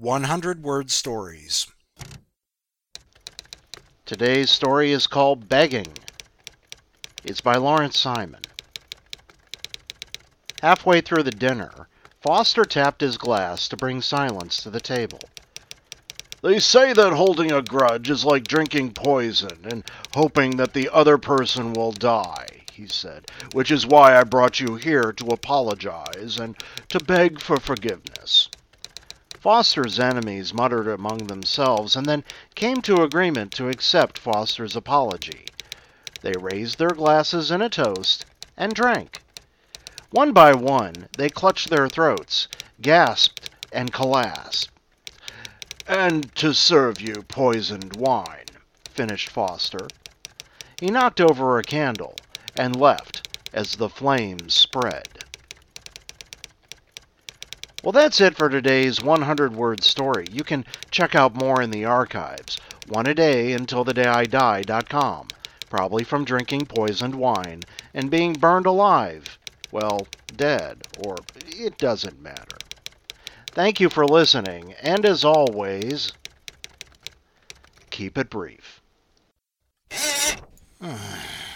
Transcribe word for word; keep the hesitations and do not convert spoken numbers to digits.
one hundred word stories. Today's story is called Begging. It's by Lawrence Simon. Halfway through the dinner, Foster tapped his glass to bring silence to the table. "They say that holding a grudge is like drinking poison and hoping that the other person will die," he said, "which is why I brought you here to apologize and to beg for forgiveness." Foster's enemies muttered among themselves and then came to agreement to accept Foster's apology. They raised their glasses in a toast and drank. One by one, they clutched their throats, gasped, and collapsed. "And to serve you poisoned wine," finished Foster. He knocked over a candle and left as the flames spread. Well, that's it for today's one hundred word story. You can check out more in the archives. One a day until the day I die dot com. Probably from drinking poisoned wine and being burned alive. Well, dead, or it doesn't matter. Thank you for listening, and as always, keep it brief.